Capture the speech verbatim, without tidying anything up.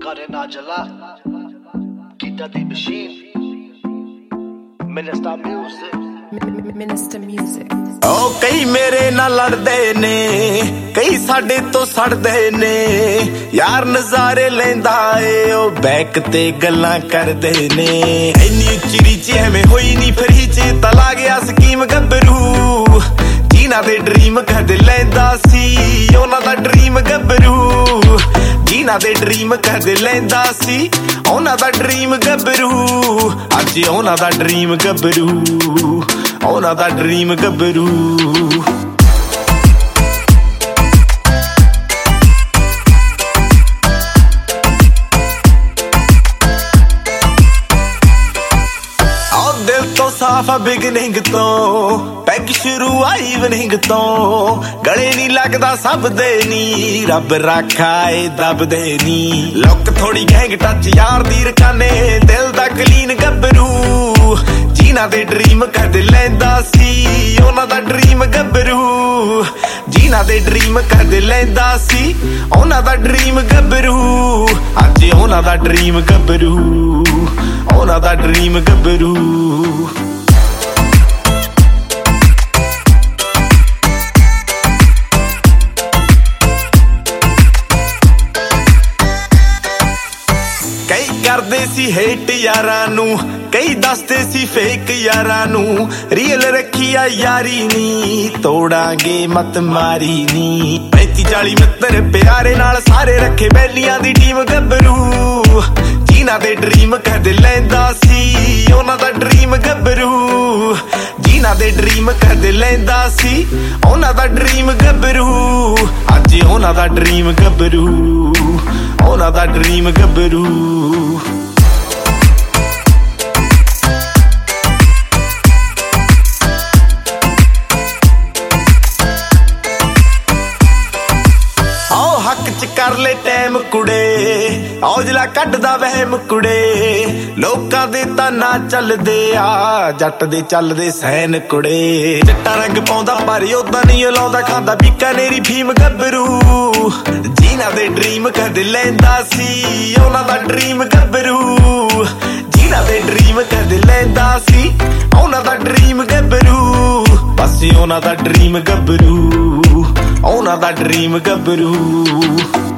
Cut it Najala, Kita the Machine, Minister Music, Minister Music. ओ कई मेरे नाल लड़दे ने, कई साडे तो सड़दे ने, यार नज़ारे लेंदा ए ओ बैक ते गल्लां करदे ने। इन्नी उच्ची रीच एवें होई नी फिर ही चेता ला गया स्कीम गब्बरू, जीना दे ड्रीम कद लैंदा सी ओना दा ड्रीम गब्बरू, जीना दे ड्रीम कद लैंदा सी ओना दा ड्रीम गब्बरू, अज ओना दा ड्रीम गब्बरू, ओना दा ड्रीम गब्बरू। दिल तो साफ बिगनिंग तो पैग शुरू आई इवनिंग तो, गले नहीं लगदा सब दे नी रब रखा ए दब दे नी। लुक थोड़ी गैंग टच यार दी रकाने दिल दा क्लीन गब्बरू, जीना दे ड्रीम कद लैंदा सी ओना दा ड्रीम गब्बरू, जीना दे ड्रीम कद लैंदा सी ओना दा ड्रीम गब्बरू, अज ओना दा ड्रीम गब्बरू, ओना दा ड्रीम गब्बरू। कई करदे सी हेट यारां नू, कई दसदे सी फेक यारां नू, रियल रखी आ यारी नी तोड़ांगे मत मारी नी। पैंती चाली मित्र प्यारे नाल सारे रखे बैलियां दी टीम गब्बरू, जीना दे ड्रीम कद लैंदा सी ओना दा ड्रीम गब्बरू, जीना दे ड्रीम कद लैंदा सी ओना दा ड्रीम गब्बरू, अज ओना दा ड्रीम गब्बरू, ओना दा ड्रीम गब्बरू। हक च कर ले टैम कुड़े औजला कड्डदा वहम कुड़े, लोकां दे तां ना चलदे आ जट दे चलदे सैन कुड़े। चिट्टा रंग पाउंदा पर ओदा नहीं लाउंदा खांदा बीकानेरी फीम गब्बरू, जीना दे ड्रीम कद लैंदा सी ओना दा ड्रीम गब्बरू, जीना दे ड्रीम कद लैंदा सी ओना दा ड्रीम गब्बरू, बस ओना दा ड्रीम गब्बरू, ओना दा ड्रीम गब्बरू।